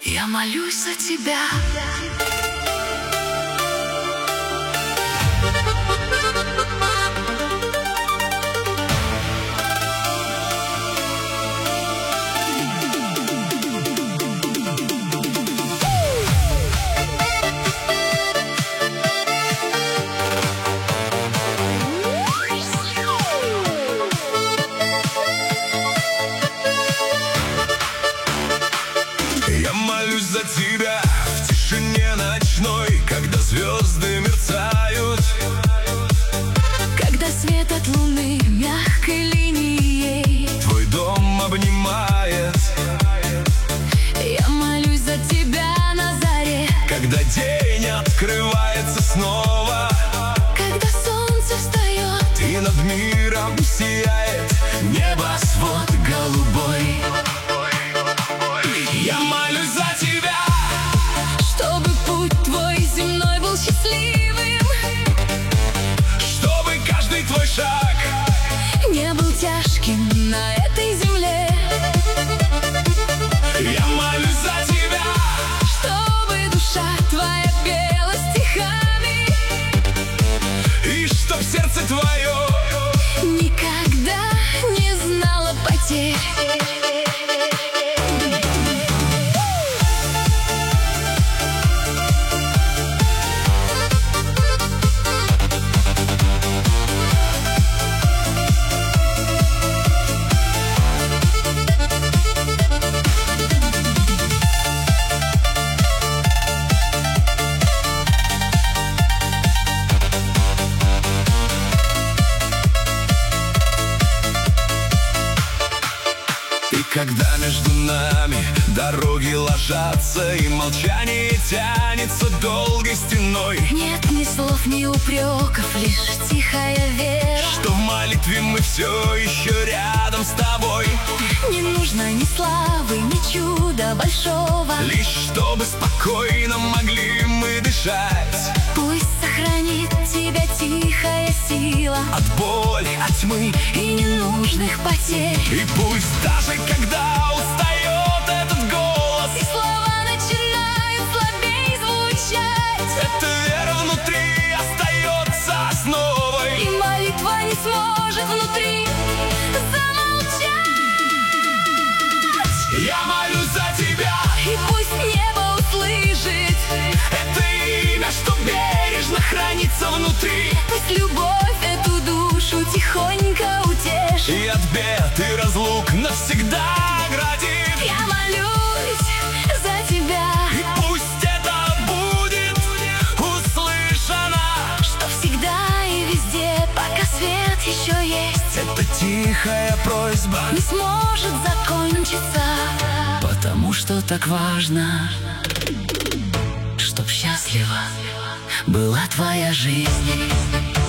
Я молюсь за тебя. Я молюсь за тебя в тишине ночной, когда звезды мерцают, Когда свет от луны мягкой линией твой дом обнимает. Я молюсь за тебя на заре, Когда день открывается снова, когда солнце встает и над миром сияет небосвод голубой. Я молюсь за тебя, чтобы путь твой земной был счастливым, чтобы каждый твой шаг не был тяжким на этой земле. Я молюсь за тебя, Чтобы душа твоя пела стихами, и чтоб сердце твое никогда не знала потерь. И когда между нами дороги ложатся, и молчание тянется долгой стеной, Нет ни слов, ни упреков, лишь тихая вера. что в молитве мы все еще рядом с тобой, Не нужно ни славы, ни чуда большого. лишь чтобы спокойно могли мы дышать. Пусть сохранит тебя тихая сила От боли, от тьмы, и ненужных потерь. и пусть даже когда устает этот голос, И слова начинают слабей звучать, эта вера внутри остается основой. и молитва не сможет внутри замолчать. Я молюсь за тебя, И пусть небо услышит, это имя, что бережно хранится внутри, пусть любовь эту душу тихонько утешит. и от бед и разлук навсегда оградит. Я молюсь за тебя, И пусть это будет услышано, что всегда и везде, пока свет еще есть, это тихая просьба, не сможет закончиться. потому что так важно, Чтоб счастлива была твоя жизнь.